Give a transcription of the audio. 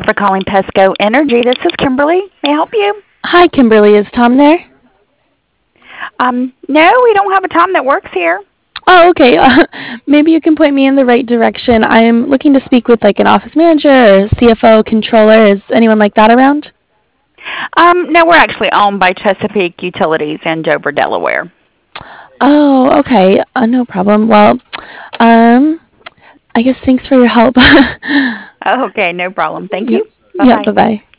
for calling Pesco Energy. This is Kimberly. May I help you? Hi, Kimberly. Is Tom there? No, we don't have a Tom that works here. Oh, okay. Maybe you can point me in the right direction. I'm looking to speak with like an office manager or CFO, controller. Is anyone like that around? No, we're actually owned by Chesapeake Utilities in Dover, Delaware. Oh, okay. No problem. Well, um, I guess thanks for your help. Okay, no problem. Thank Yep. you. Yep. Bye-bye. Bye bye.